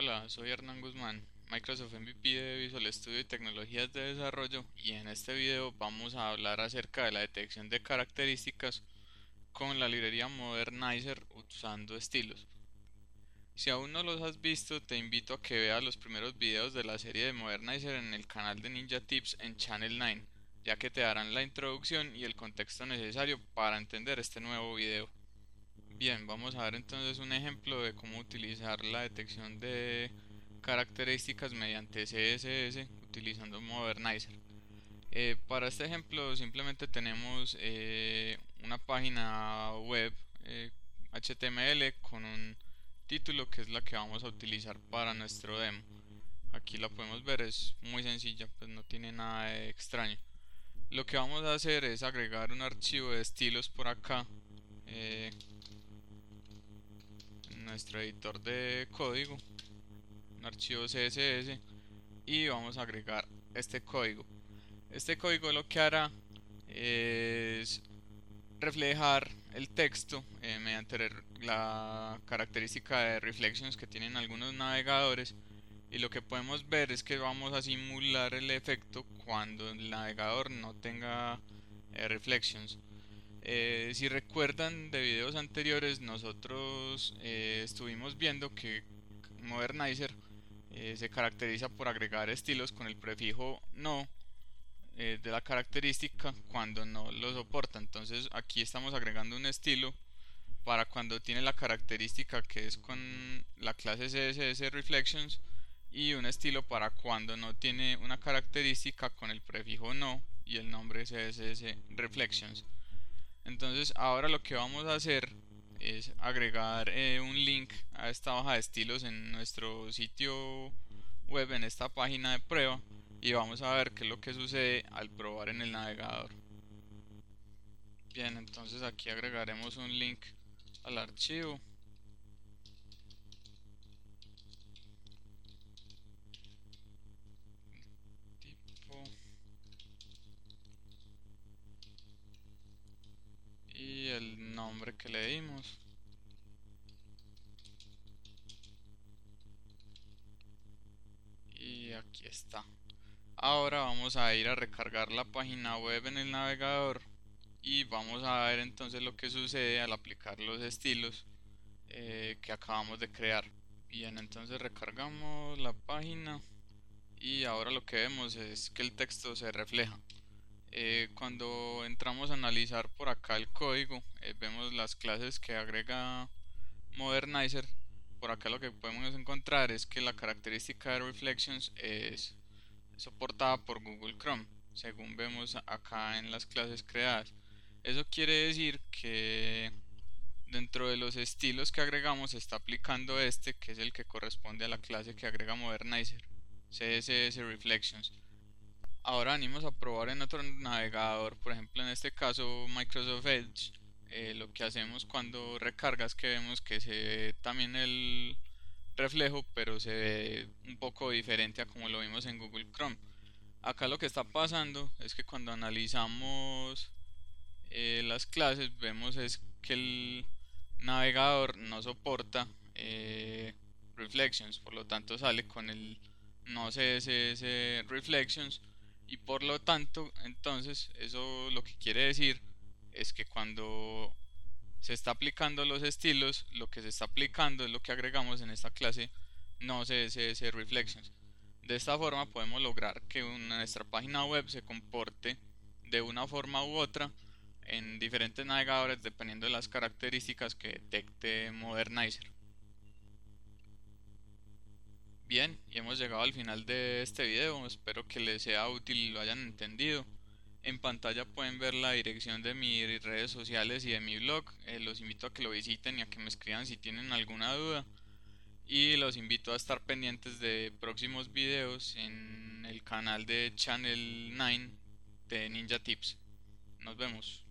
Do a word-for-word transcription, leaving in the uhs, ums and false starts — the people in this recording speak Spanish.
Hola, soy Hernán Guzmán, Microsoft M V P de Visual Studio y Tecnologías de Desarrollo, y en este video vamos a hablar acerca de la detección de características con la librería Modernizer usando estilos. Si aún no los has visto, te invito a que veas los primeros videos de la serie de Modernizer en el canal de Ninja Tips en Channel nueve, ya que te darán la introducción y el contexto necesario para entender este nuevo video. Bien, vamos a ver entonces un ejemplo de cómo utilizar la detección de características mediante C S S utilizando Modernizer. Eh, para este ejemplo simplemente tenemos eh, una página web eh, H T M L con un título que es la que vamos a utilizar para nuestro demo. Aquí la podemos ver, es muy sencilla, pues no tiene nada de extraño. Lo que vamos a hacer es agregar un archivo de estilos por acá. eh, Nuestro editor de código, un archivo C S S, y vamos a agregar este código. Este código lo que hará es reflejar el texto eh, mediante la característica de reflections que tienen algunos navegadores, y lo que podemos ver es que vamos a simular el efecto cuando el navegador no tenga eh, reflections. Eh, si recuerdan de videos anteriores, nosotros eh, estuvimos viendo que Modernizer eh, se caracteriza por agregar estilos con el prefijo no eh, de la característica cuando no lo soporta. Entonces aquí estamos agregando un estilo para cuando tiene la característica que es con la clase C S S Reflections, y un estilo para cuando no tiene una característica con el prefijo no y el nombre C S S Reflections. Entonces ahora lo que vamos a hacer es agregar eh, un link a esta hoja de estilos en nuestro sitio web, en esta página de prueba, y vamos a ver qué es lo que sucede al probar en el navegador. Bien, entonces aquí agregaremos un link al archivo. Tipo y el nombre que le dimos. Y aquí está. Ahora vamos a ir a recargar la página web en el navegador y vamos a ver entonces lo que sucede al aplicar los estilos eh, que acabamos de crear. Bien, entonces recargamos la página y ahora lo que vemos es que el texto se refleja. Eh, cuando entramos a analizar por acá el código, eh, vemos las clases que agrega Modernizer. Por acá lo que podemos encontrar es que la característica de Reflections es soportada por Google Chrome, según vemos acá en las clases creadas. Eso quiere decir que dentro de los estilos que agregamos se está aplicando este, que es el que corresponde a la clase que agrega Modernizer, C S S Reflections. Ahora venimos a probar en otro navegador, por ejemplo en este caso Microsoft Edge. Eh, lo que hacemos cuando recargas, que vemos que se ve también el reflejo, pero se ve un poco diferente a como lo vimos en Google Chrome. Acá lo que está pasando es que cuando analizamos eh, las clases, vemos es que el navegador no soporta eh, reflections, por lo tanto sale con el no C S S reflections, y por lo tanto entonces eso lo que quiere decir es que cuando se está aplicando los estilos, lo que se está aplicando es lo que agregamos en esta clase no C S S reflections. De esta forma podemos lograr que nuestra página web se comporte de una forma u otra en diferentes navegadores dependiendo de las características que detecte Modernizer. Bien, y hemos llegado al final de este video, espero que les sea útil y lo hayan entendido. En pantalla pueden ver la dirección de mis redes sociales y de mi blog. Eh, los invito a que lo visiten y a que me escriban si tienen alguna duda. Y los invito a estar pendientes de próximos videos en el canal de Channel nueve de Ninja Tips. Nos vemos.